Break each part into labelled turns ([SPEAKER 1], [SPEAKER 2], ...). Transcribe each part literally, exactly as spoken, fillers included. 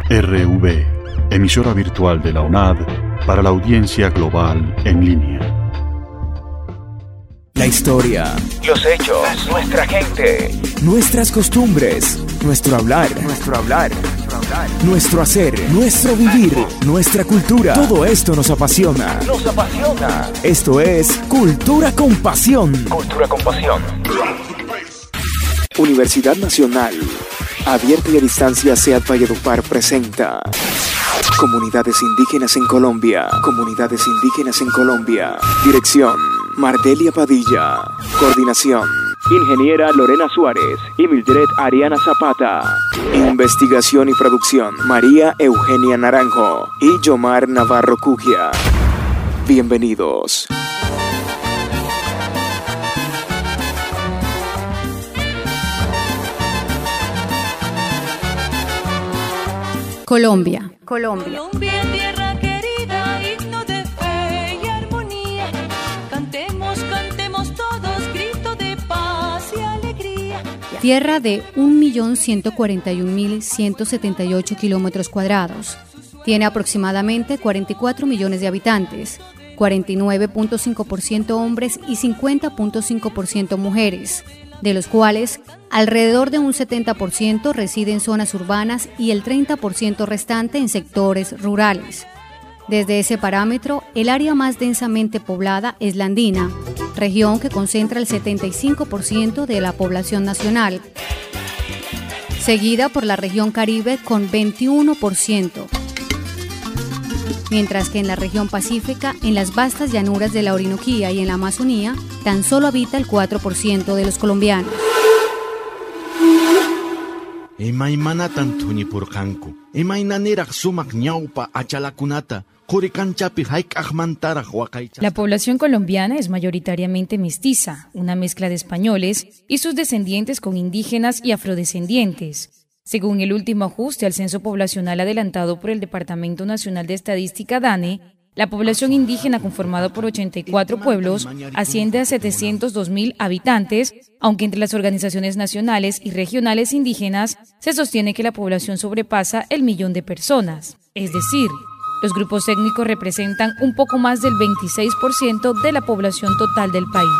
[SPEAKER 1] R V, emisora virtual de la UNAD para la audiencia global en línea.
[SPEAKER 2] La historia,
[SPEAKER 3] los hechos, nuestra gente,
[SPEAKER 2] nuestras costumbres, nuestro hablar,
[SPEAKER 3] nuestro hablar, nuestro hablar,
[SPEAKER 2] nuestro hacer, nuestro vivir, nuestra cultura. Todo esto nos apasiona.
[SPEAKER 3] Nos apasiona.
[SPEAKER 2] Esto es Cultura con Pasión.
[SPEAKER 3] Cultura con Pasión.
[SPEAKER 2] Universidad Nacional, abierta y a distancia, SEAD Valledupar presenta Comunidades Indígenas en Colombia. Comunidades Indígenas en Colombia. Dirección: Mardelia Padilla. Coordinación: Ingeniera Lorena Suárez y Mildred Ariana Zapata. Investigación y producción: María Eugenia Naranjo y Yomar Navarro Cugia. Bienvenidos.
[SPEAKER 4] Colombia. Colombia.
[SPEAKER 5] Colombia, tierra querida, himno de fe y armonía. Cantemos, cantemos todos, grito de paz y alegría.
[SPEAKER 4] Tierra de un millón ciento cuarenta y un mil ciento setenta y ocho kilómetros cuadrados. Tiene aproximadamente cuarenta y cuatro millones de habitantes, cuarenta y nueve punto cinco por ciento hombres y cincuenta punto cinco por ciento mujeres, de los cuales alrededor de un setenta por ciento reside en zonas urbanas y el treinta por ciento restante en sectores rurales. Desde ese parámetro, el área más densamente poblada es la andina, región que concentra el setenta y cinco por ciento de la población nacional, seguida por la región Caribe con veintiuno por ciento, mientras que en la región pacífica, en las vastas llanuras de la Orinoquía y en la Amazonía, tan solo habita el cuatro por ciento de los colombianos.
[SPEAKER 6] Emaymana tantuni purqanku, emaynaniraq sumaq ñawpa achalakunata, qurikanchapi hayk'aqmantaraq waqaychaq.
[SPEAKER 7] La población colombiana es mayoritariamente mestiza, una mezcla de españoles y sus descendientes con indígenas y afrodescendientes. Según el último ajuste al censo poblacional adelantado por el Departamento Nacional de Estadística DANE, la población indígena conformada por ochenta y cuatro pueblos asciende a setecientos dos mil habitantes, aunque entre las organizaciones nacionales y regionales indígenas se sostiene que la población sobrepasa el millón de personas. Es decir, los grupos étnicos representan un poco más del veintiséis por ciento de la población total del país.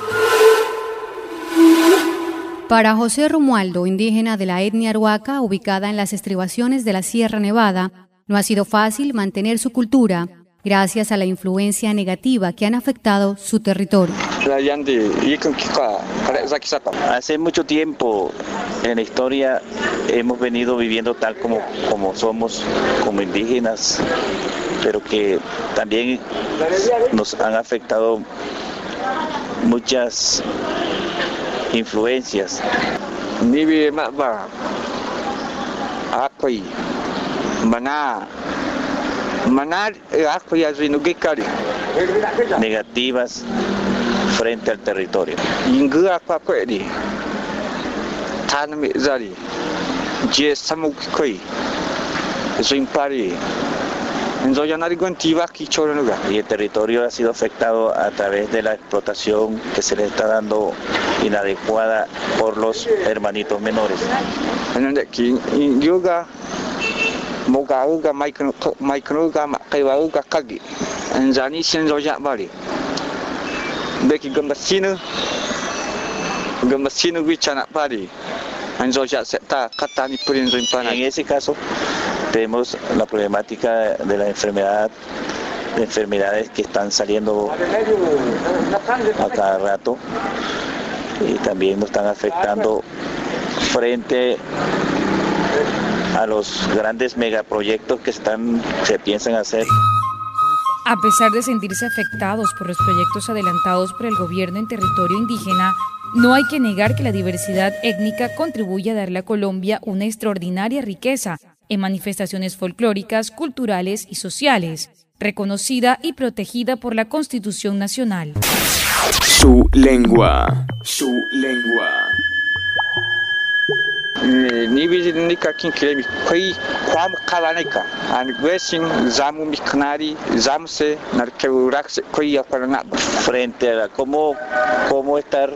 [SPEAKER 4] Para José Romualdo, indígena de la etnia Arhuaca, ubicada en las estribaciones de la Sierra Nevada, no ha sido fácil mantener su cultura, gracias a la influencia negativa que han afectado su territorio.
[SPEAKER 8] Hace mucho tiempo en la historia hemos venido viviendo tal como, como somos, como indígenas, pero que también nos han afectado muchas influencias. Negativas frente al territorio. Y el territorio ha sido afectado a través de la explotación que se le está dando inadecuada por los hermanitos menores. En ese caso tenemos la problemática de la enfermedad, de enfermedades que están saliendo a cada rato y también nos están afectando frente a los grandes megaproyectos que están, se piensan hacer.
[SPEAKER 7] A pesar de sentirse afectados por los proyectos adelantados por el gobierno en territorio indígena, no hay que negar que la diversidad étnica contribuye a darle a Colombia una extraordinaria riqueza en manifestaciones folclóricas, culturales y sociales, reconocida y protegida por la Constitución Nacional.
[SPEAKER 2] Su lengua, su lengua.
[SPEAKER 8] Frente a cómo, cómo estar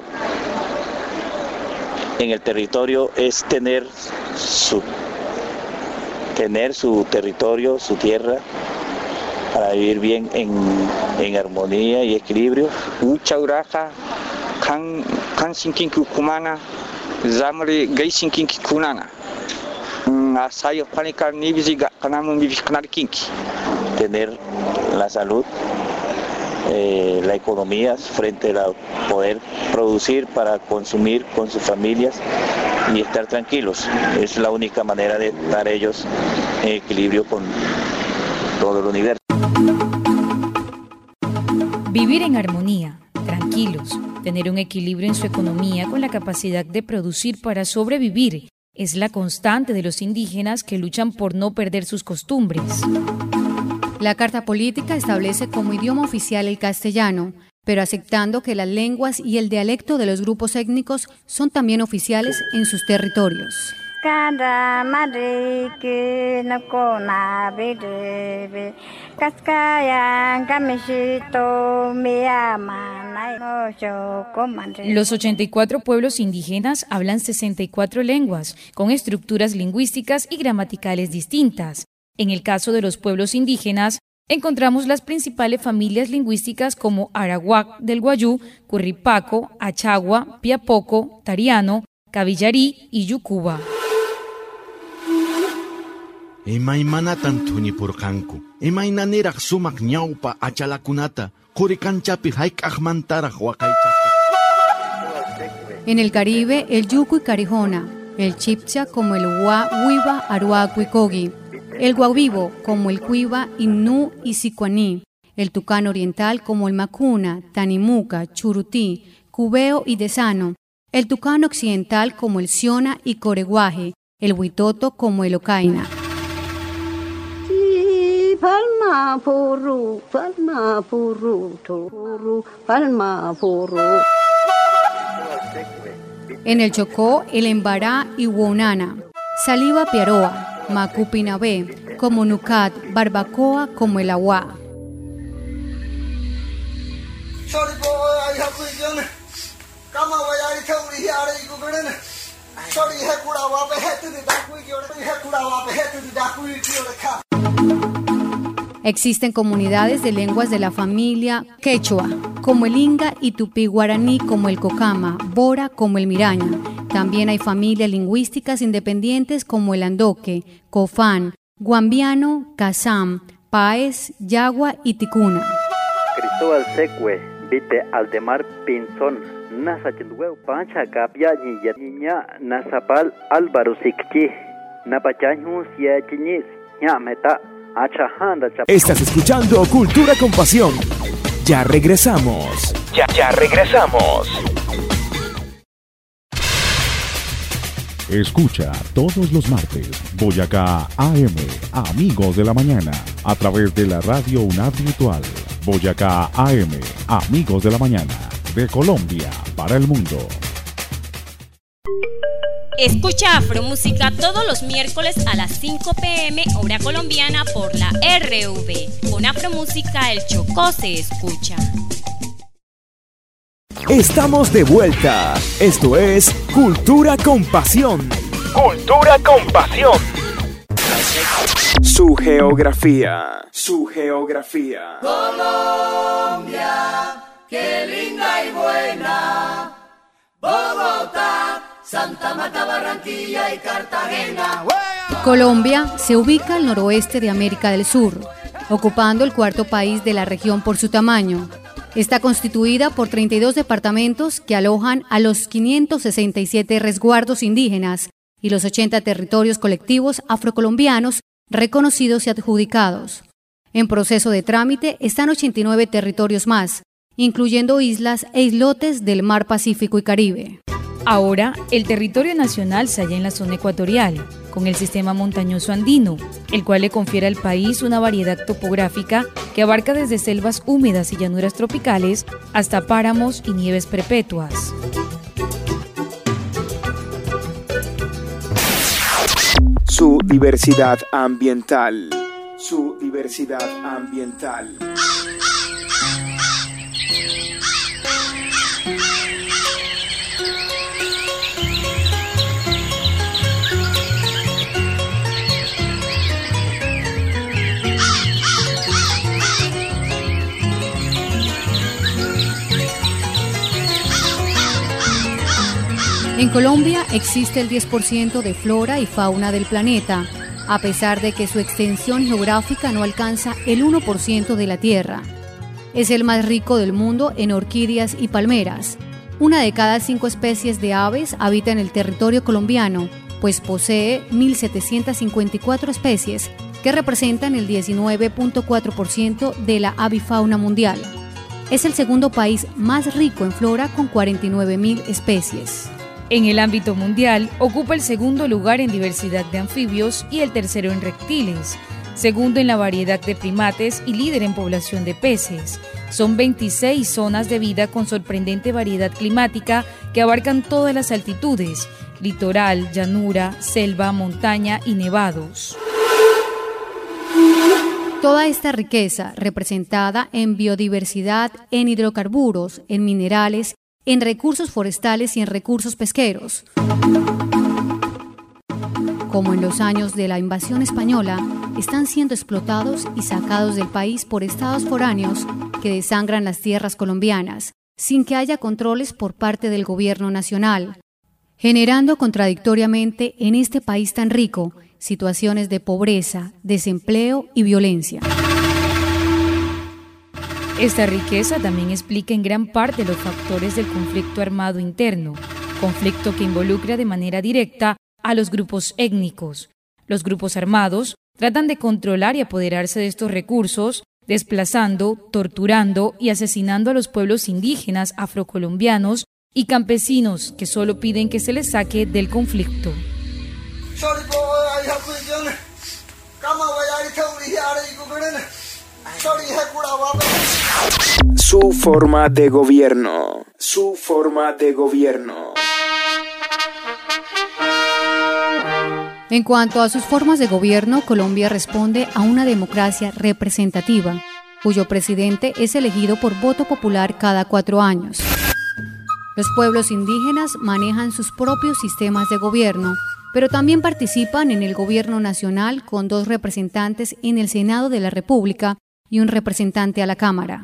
[SPEAKER 8] en el territorio es tener su tener su territorio, su tierra, para vivir bien en, en armonía y equilibrio.
[SPEAKER 9] Uchauraja, kan kan sinkinki kumana, zamri gai sinkinki kunana. Asayo panika nibisiga kanamu nibiskanarkinki.
[SPEAKER 8] Tener la salud, eh, la economía frente a poder producir para consumir con sus familias y estar tranquilos. Es la única manera de estar ellos en equilibrio con todo el universo.
[SPEAKER 7] Vivir en armonía, tranquilos, tener un equilibrio en su economía con la capacidad de producir para sobrevivir es la constante de los indígenas que luchan por no perder sus costumbres.
[SPEAKER 4] La Carta Política establece como idioma oficial el castellano, pero aceptando que las lenguas y el dialecto de los grupos étnicos son también oficiales en sus territorios.
[SPEAKER 7] Los ochenta y cuatro pueblos indígenas hablan sesenta y cuatro lenguas, con estructuras lingüísticas y gramaticales distintas. En el caso de los pueblos indígenas, encontramos las principales familias lingüísticas como Arawak del Guayú, Curripaco, Achagua, Piapoco, Tariano, Cabillarí y Yucuba.
[SPEAKER 6] Emaymana tantuni purqanku, emaynaneraq sumaq ñawpa achalakunata, qurikanchapi hayk'aqmantaraq waqaychasqa.
[SPEAKER 4] En el Caribe, el yucu y carijona, el chipcha como el hua, huiva, aruacu y cogi, el guavivo como el cuiva, innú y sicuaní, el tucán oriental como el macuna, tanimuca, churutí, cubeo y desano, el tucán occidental como el siona y coreguaje, el huitoto como el ocaina.
[SPEAKER 10] Palma puru, palma puru, turu, palma puru.
[SPEAKER 4] En el Chocó, el embará y huonana, saliva piaroa, macupinabé, como nucat, barbacoa como el agua. Existen comunidades de lenguas de la familia quechua, como el inga y tupí guaraní como el cocama, bora como el miraña. También hay familias lingüísticas independientes como el andoque, cofán, guambiano, casam, paez, yagua y ticuna.
[SPEAKER 11] Cristóbal Secue, vite Aldemar Pinzón, Nasa Chindueu, Pancha Capia, Niña, Nasapal, Álvaro Sikchi, Napachañu, Siachinis, Ñameta.
[SPEAKER 2] Estás escuchando Cultura con Pasión. Ya regresamos.
[SPEAKER 3] Ya, ya regresamos.
[SPEAKER 1] Escucha todos los martes Boyacá A M, Amigos de la Mañana, a través de la radio UNAD Virtual. Boyacá A M, Amigos de la Mañana, de Colombia para el mundo.
[SPEAKER 12] Escucha Afromúsica todos los miércoles a las cinco pe eme hora colombiana por la erre ve. Con Afromúsica el Chocó se escucha.
[SPEAKER 2] Estamos de vuelta. Esto es Cultura con Pasión.
[SPEAKER 3] Cultura con Pasión.
[SPEAKER 2] Su geografía. Su geografía.
[SPEAKER 5] Colombia, qué linda y buena. Bogotá, Santa Marta, Barranquilla y Cartagena.
[SPEAKER 4] Colombia se ubica al noroeste de América del Sur, ocupando el cuarto país de la región por su tamaño. Está constituida por treinta y dos departamentos que alojan a los quinientos sesenta y siete resguardos indígenas y los ochenta territorios colectivos afrocolombianos reconocidos y adjudicados. En proceso de trámite están ochenta y nueve territorios más, incluyendo islas e islotes del Mar Pacífico y Caribe.
[SPEAKER 7] Ahora, el territorio nacional se halla en la zona ecuatorial, con el sistema montañoso andino, el cual le confiere al país una variedad topográfica que abarca desde selvas húmedas y llanuras tropicales hasta páramos y nieves perpetuas.
[SPEAKER 2] Su diversidad ambiental. Su diversidad ambiental.
[SPEAKER 4] Colombia existe el diez por ciento de flora y fauna del planeta, a pesar de que su extensión geográfica no alcanza el uno por ciento de la Tierra. Es el más rico del mundo en orquídeas y palmeras. Una de cada cinco especies de aves habita en el territorio colombiano, pues posee mil setecientas cincuenta y cuatro especies, que representan el diecinueve punto cuatro por ciento de la avifauna mundial. Es el segundo país más rico en flora con cuarenta y nueve mil especies.
[SPEAKER 7] En el ámbito mundial, ocupa el segundo lugar en diversidad de anfibios y el tercero en reptiles, segundo en la variedad de primates y líder en población de peces. Son veintiséis zonas de vida con sorprendente variedad climática que abarcan todas las altitudes: litoral, llanura, selva, montaña y nevados.
[SPEAKER 4] Toda esta riqueza, representada en biodiversidad, en hidrocarburos, en minerales, en recursos forestales y en recursos pesqueros. Como en los años de la invasión española, están siendo explotados y sacados del país por estados foráneos que desangran las tierras colombianas, sin que haya controles por parte del gobierno nacional, generando contradictoriamente en este país tan rico situaciones de pobreza, desempleo y violencia.
[SPEAKER 7] Esta riqueza también explica en gran parte los factores del conflicto armado interno, conflicto que involucra de manera directa a los grupos étnicos. Los grupos armados tratan de controlar y apoderarse de estos recursos, desplazando, torturando y asesinando a los pueblos indígenas, afrocolombianos y campesinos que solo piden que se les saque del conflicto.
[SPEAKER 2] Su forma de gobierno. Su forma de gobierno.
[SPEAKER 4] En cuanto a sus formas de gobierno, Colombia responde a una democracia representativa, cuyo presidente es elegido por voto popular cada cuatro años. Los pueblos indígenas manejan sus propios sistemas de gobierno, pero también participan en el gobierno nacional con dos representantes en el Senado de la República y un representante a la Cámara.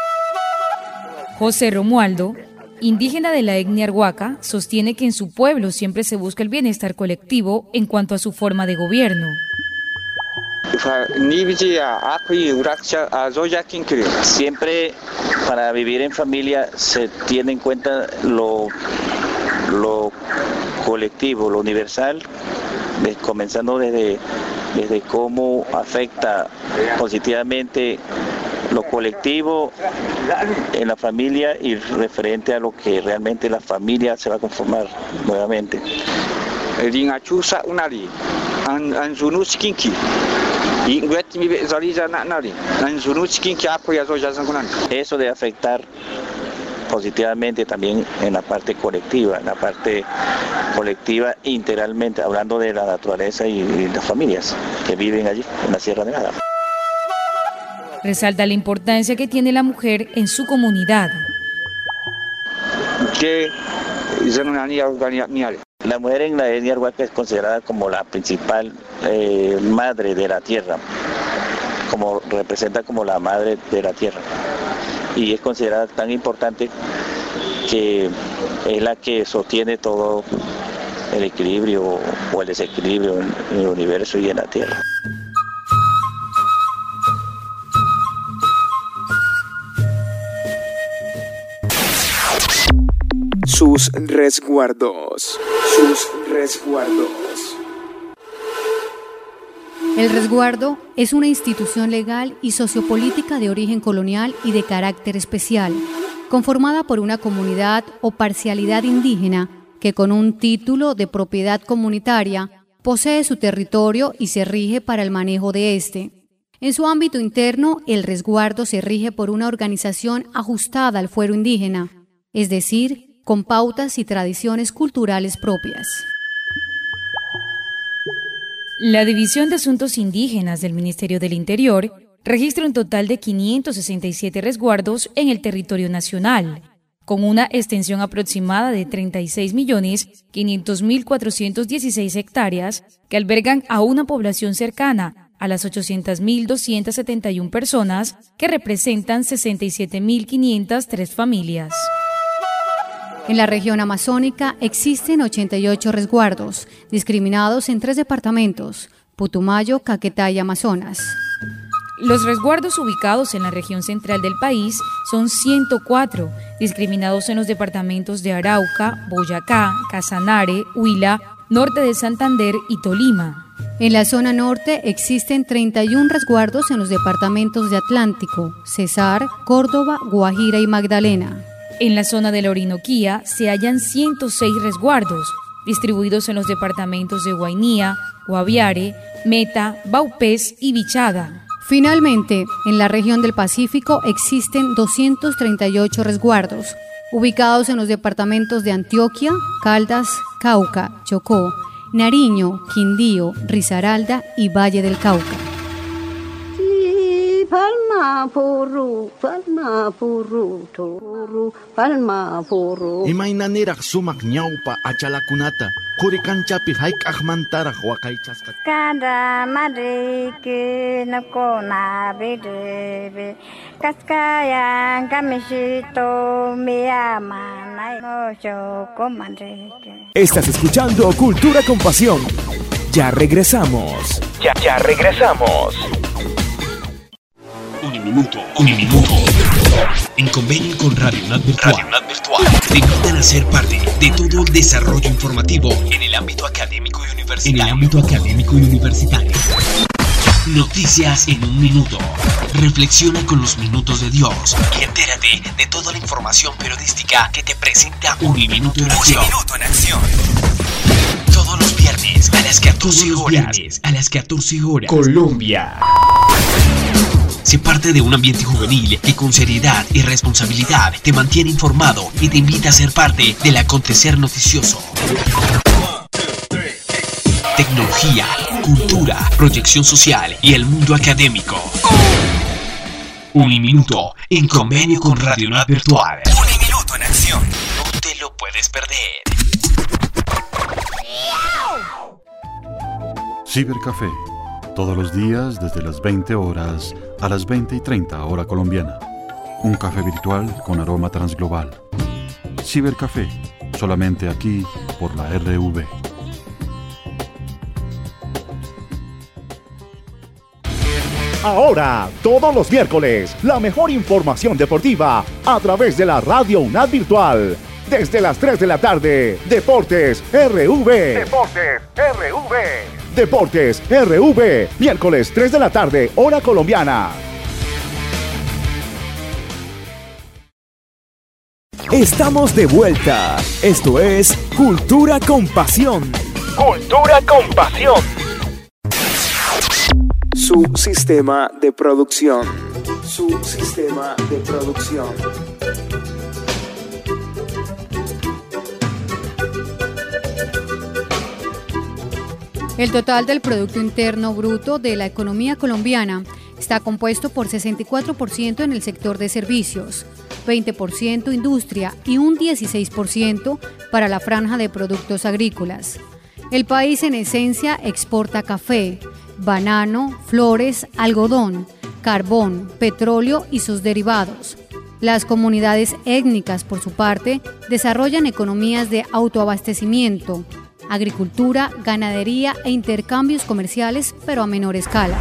[SPEAKER 7] José Romualdo, indígena de la etnia Arhuaca, sostiene que en su pueblo siempre se busca el bienestar colectivo en cuanto a su forma de gobierno.
[SPEAKER 8] Siempre para vivir en familia se tiene en cuenta lo, lo colectivo, lo universal, de, comenzando desde, desde cómo afecta positivamente lo colectivo en la familia y referente a lo que realmente la familia se va a conformar nuevamente. Eso de afectar positivamente también en la parte colectiva, en la parte colectiva integralmente, hablando de la naturaleza y, y las familias que viven allí en la Sierra Nevada.
[SPEAKER 7] Resalta la importancia que tiene la mujer en su comunidad.
[SPEAKER 8] La mujer en la etnia Arhuaca es considerada como la principal eh, madre de la tierra, como representa como la madre de la tierra, y es considerada tan importante que es la que sostiene todo el equilibrio o el desequilibrio en, en el universo y en la tierra.
[SPEAKER 2] Sus resguardos. Sus resguardos.
[SPEAKER 4] El resguardo es una institución legal y sociopolítica de origen colonial y de carácter especial, conformada por una comunidad o parcialidad indígena que con un título de propiedad comunitaria posee su territorio y se rige para el manejo de éste. En su ámbito interno, el resguardo se rige por una organización ajustada al fuero indígena, es decir, con pautas y tradiciones culturales propias.
[SPEAKER 7] La División de Asuntos Indígenas del Ministerio del Interior registra un total de quinientos sesenta y siete resguardos en el territorio nacional, con una extensión aproximada de treinta y seis millones quinientos mil cuatrocientas dieciséis hectáreas que albergan a una población cercana a las ochocientas mil doscientas setenta y una personas que representan sesenta y siete mil quinientas tres familias.
[SPEAKER 4] En la región amazónica existen ochenta y ocho resguardos, discriminados en tres departamentos: Putumayo, Caquetá y Amazonas.
[SPEAKER 7] Los resguardos ubicados en la región central del país son ciento cuatro, discriminados en los departamentos de Arauca, Boyacá, Casanare, Huila, Norte de Santander y Tolima.
[SPEAKER 4] En la zona norte existen treinta y uno resguardos en los departamentos de Atlántico, Cesar, Córdoba, Guajira y Magdalena.
[SPEAKER 7] En la zona de la Orinoquía se hallan ciento seis resguardos, distribuidos en los departamentos de Guainía, Guaviare, Meta, Vaupés y Vichada.
[SPEAKER 4] Finalmente, en la región del Pacífico existen doscientos treinta y ocho resguardos, ubicados en los departamentos de Antioquia, Caldas, Cauca, Chocó, Nariño, Quindío, Risaralda y Valle del Cauca.
[SPEAKER 10] Palma puru, palma puru, turu, palma puru.
[SPEAKER 6] Imaynaniraq sumaq ñawpa achalakunata qurikanchapi hayk'aqmantaraq waqaychasqa.
[SPEAKER 13] Kada mariki nakona bidebe kaskaya kamishito miyama no chocomanreke.
[SPEAKER 2] Estás escuchando Cultura con Pasión. Ya regresamos.
[SPEAKER 3] Ya, ya regresamos.
[SPEAKER 14] Un minuto, un minuto. En convenio con Radio U N A D Virtual, Radio U N A D Virtual te invitan a ser parte de todo el desarrollo informativo en el ámbito académico y universitario. En el ámbito académico y universitario. Noticias en un minuto. Reflexiona con los minutos de Dios y entérate de toda la información periodística que te presenta Un Minuto en Acción. Un Minuto en Acción. Todos los viernes a las catorce horas. A las catorce horas.
[SPEAKER 2] Colombia.
[SPEAKER 14] Sé parte de un ambiente juvenil que con seriedad y responsabilidad te mantiene informado y te invita a ser parte del acontecer noticioso. Tecnología, cultura, proyección social y el mundo académico. Un minuto en convenio con Radio U N A D Virtual. Un minuto en acción. No te lo puedes perder.
[SPEAKER 15] Cibercafé. Todos los días desde las veinte horas a las veinte y treinta hora colombiana. Un café virtual con aroma transglobal. Cibercafé, solamente aquí por la R V.
[SPEAKER 1] Ahora, todos los miércoles, la mejor información deportiva a través de la Radio U N A D Virtual. Desde las tres de la tarde, Deportes R V.
[SPEAKER 3] Deportes R V.
[SPEAKER 1] Deportes R V, miércoles tres de la tarde, hora colombiana.
[SPEAKER 2] Estamos de vuelta. Esto es Cultura con Pasión.
[SPEAKER 3] Cultura con Pasión.
[SPEAKER 2] Su sistema de producción. Su sistema de producción.
[SPEAKER 4] El total del Producto Interno Bruto de la economía colombiana está compuesto por sesenta y cuatro por ciento en el sector de servicios, veinte por ciento industria y un dieciséis por ciento para la franja de productos agrícolas. El país en esencia exporta café, banano, flores, algodón, carbón, petróleo y sus derivados. Las comunidades étnicas, por su parte, desarrollan economías de autoabastecimiento, agricultura, ganadería e intercambios comerciales, pero a menor escala.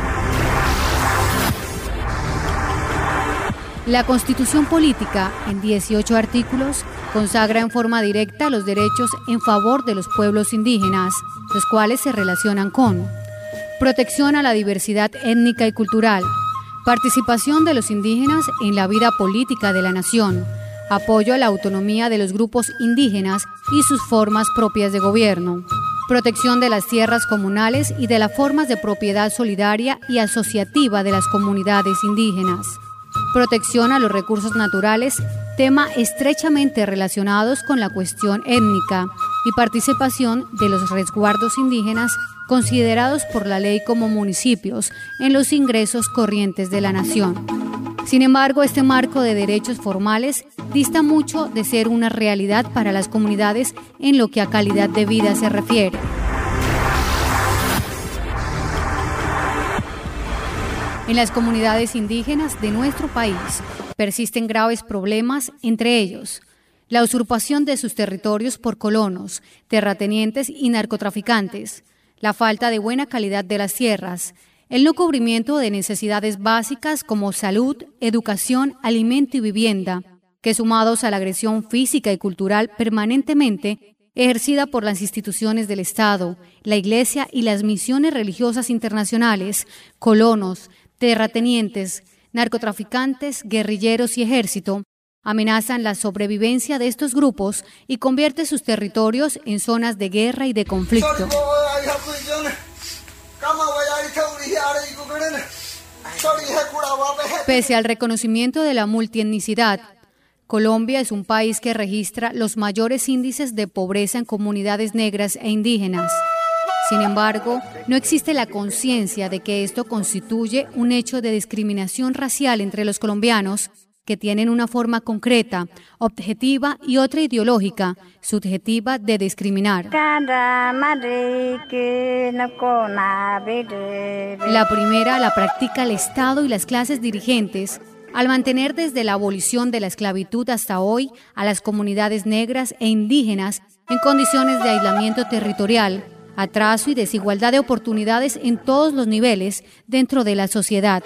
[SPEAKER 4] La Constitución Política, en dieciocho artículos, consagra en forma directa los derechos en favor de los pueblos indígenas, los cuales se relacionan con protección a la diversidad étnica y cultural, participación de los indígenas en la vida política de la nación, apoyo a la autonomía de los grupos indígenas y sus formas propias de gobierno, protección de las tierras comunales y de las formas de propiedad solidaria y asociativa de las comunidades indígenas, protección a los recursos naturales, tema estrechamente relacionados con la cuestión étnica, y participación de los resguardos indígenas considerados por la ley como municipios en los ingresos corrientes de la nación. Sin embargo, este marco de derechos formales dista mucho de ser una realidad para las comunidades en lo que a calidad de vida se refiere. En las comunidades indígenas de nuestro país persisten graves problemas, entre ellos la usurpación de sus territorios por colonos, terratenientes y narcotraficantes, la falta de buena calidad de las tierras, el no cubrimiento de necesidades básicas como salud, educación, alimento y vivienda, que sumados a la agresión física y cultural permanentemente ejercida por las instituciones del Estado, la Iglesia y las misiones religiosas internacionales, colonos, terratenientes, narcotraficantes, guerrilleros y ejército, amenazan la sobrevivencia de estos grupos y convierte sus territorios en zonas de guerra y de conflicto. Pese al reconocimiento de la multietnicidad, Colombia es un país que registra los mayores índices de pobreza en comunidades negras e indígenas. Sin embargo, no existe la conciencia de que esto constituye un hecho de discriminación racial entre los colombianos, que tienen una forma concreta, objetiva y otra ideológica, subjetiva de discriminar. La primera la practica el Estado y las clases dirigentes, al mantener desde la abolición de la esclavitud hasta hoy a las comunidades negras e indígenas en condiciones de aislamiento territorial, atraso y desigualdad de oportunidades en todos los niveles dentro de la sociedad.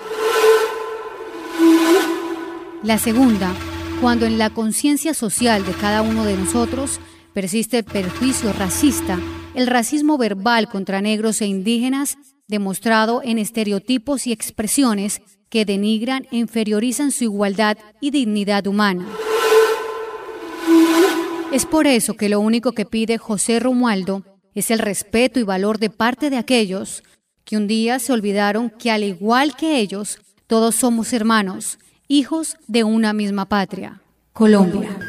[SPEAKER 4] La segunda, cuando en la conciencia social de cada uno de nosotros persiste el perjuicio racista, el racismo verbal contra negros e indígenas, demostrado en estereotipos y expresiones que denigran e inferiorizan su igualdad y dignidad humana. Es por eso que lo único que pide José Romualdo es el respeto y valor de parte de aquellos que un día se olvidaron que, al igual que ellos, todos somos hermanos, hijos de una misma patria, Colombia.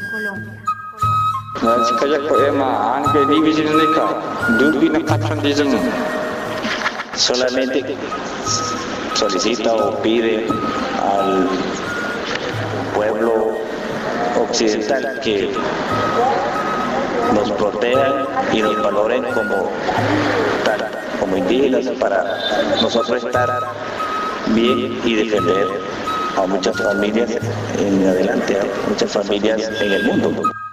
[SPEAKER 8] Solamente solicita o pide al pueblo occidental que nos protejan y nos valoren como tal, como indígenas, para nosotros estar bien y defender a muchas familias en adelante, a muchas familias en el mundo.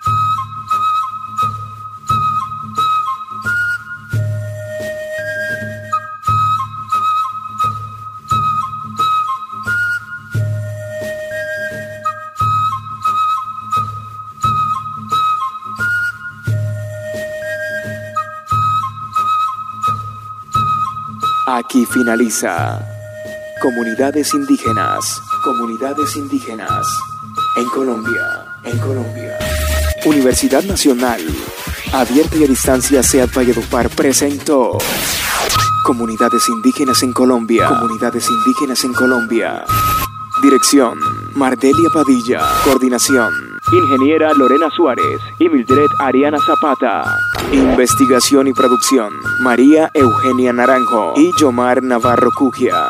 [SPEAKER 2] Aquí finaliza Comunidades Indígenas, Comunidades Indígenas en Colombia, en Colombia. Universidad Nacional, abierta y a distancia, SEAD Valledupar presentó Comunidades Indígenas en Colombia, Comunidades Indígenas en Colombia. Dirección, Mardelia Padilla. Coordinación, Ingeniera Lorena Suárez y Mildred Ariana Zapata. Investigación y producción, María Eugenia Naranjo y Yomar Navarro Cugia.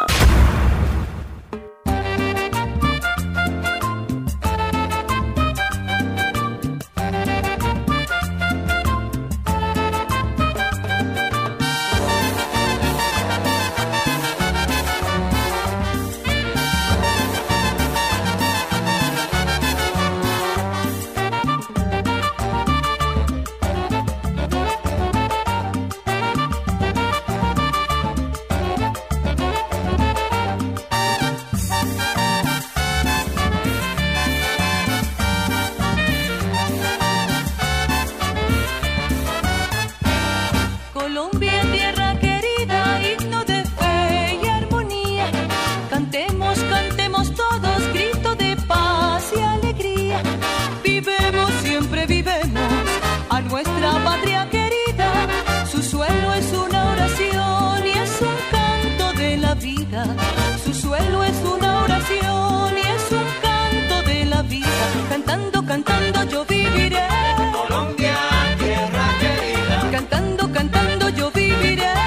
[SPEAKER 5] Su suelo es una oración y es un canto de la vida. Cantando, cantando yo viviré. Colombia, tierra querida. Cantando, cantando yo viviré.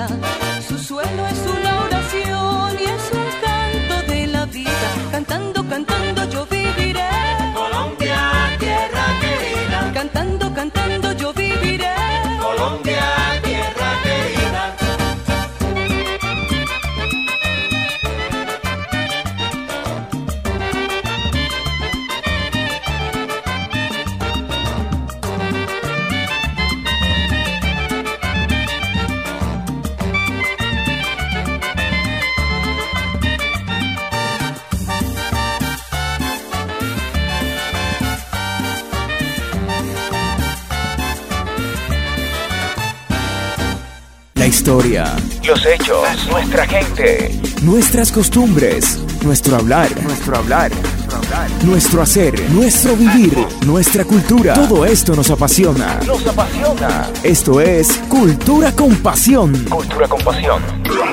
[SPEAKER 5] vida. Su suelo es una oración y es un canto de la vida. Cantando, cantando yo viviré.
[SPEAKER 3] Colombia, tierra querida.
[SPEAKER 5] Cantando, cantando yo viviré.
[SPEAKER 3] Colombia, tierra querida.
[SPEAKER 2] La historia,
[SPEAKER 3] los hechos, nuestra gente,
[SPEAKER 2] nuestras costumbres, nuestro hablar, nuestro hablar, nuestro hacer, nuestro vivir, nuestra cultura. Todo esto nos apasiona.
[SPEAKER 3] Nos apasiona.
[SPEAKER 2] Esto es Cultura con Pasión.
[SPEAKER 3] Cultura con Pasión.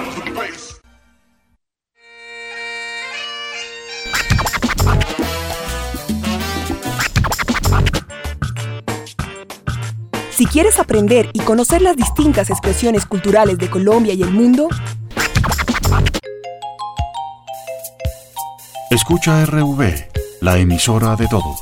[SPEAKER 16] Si quieres aprender y conocer las distintas expresiones culturales de Colombia y el mundo,
[SPEAKER 15] escucha R V, la emisora de todos.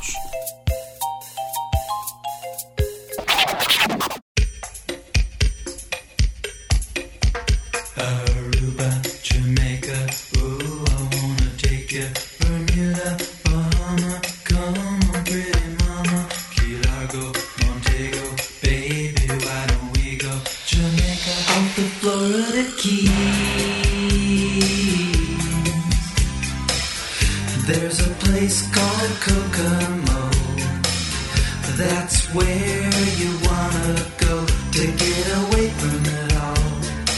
[SPEAKER 17] Aruba, Jamaica, ooh, I wanna take you. Bermuda, Bahama, come on, pretty mama. Key Largo, Montego, baby, why don't we go? Jamaica, off the Florida Keys. There's a place called Kokomo. That's where you wanna go to get away from it all.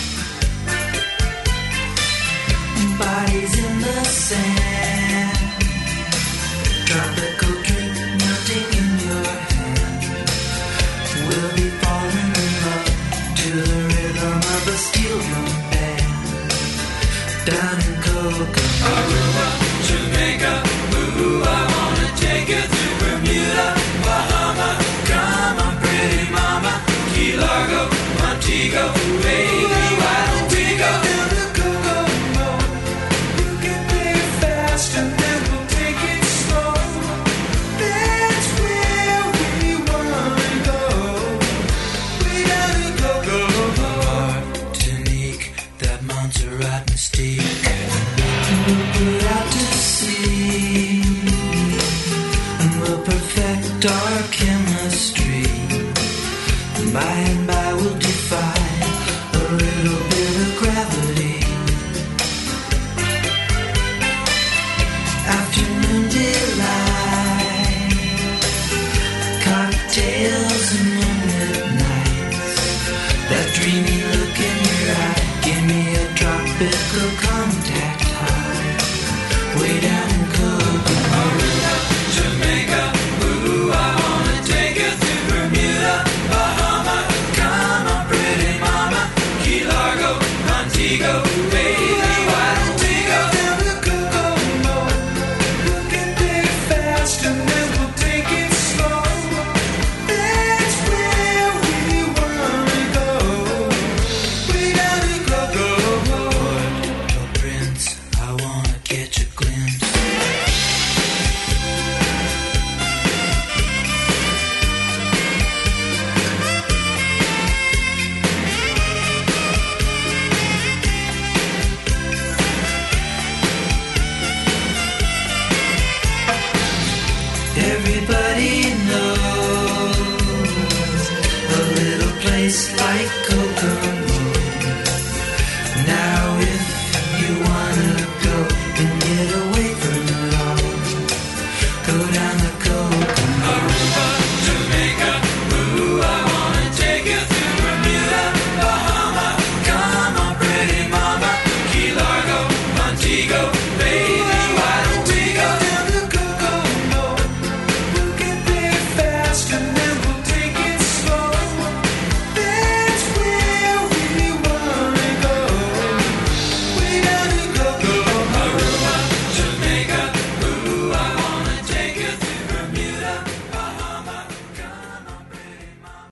[SPEAKER 17] Bodies in the sand, tropical drink melting in your hand. We'll be falling in love to the rhythm of a steel drum band. Down in Kokomo, Aruba, Jamaica, ooh, I wanna take you to Bermuda, Bahama. Come on, pretty mama, Key Largo, Montego, baby, why don't we go down to Kokomo? You can play it fast and then we'll take it slow. That's where we wanna go. We gotta go, go, go. Martinique, that Montserrat mystique. We'll put out to sea and we'll perfect our chemistry. By and by we'll defy a little bit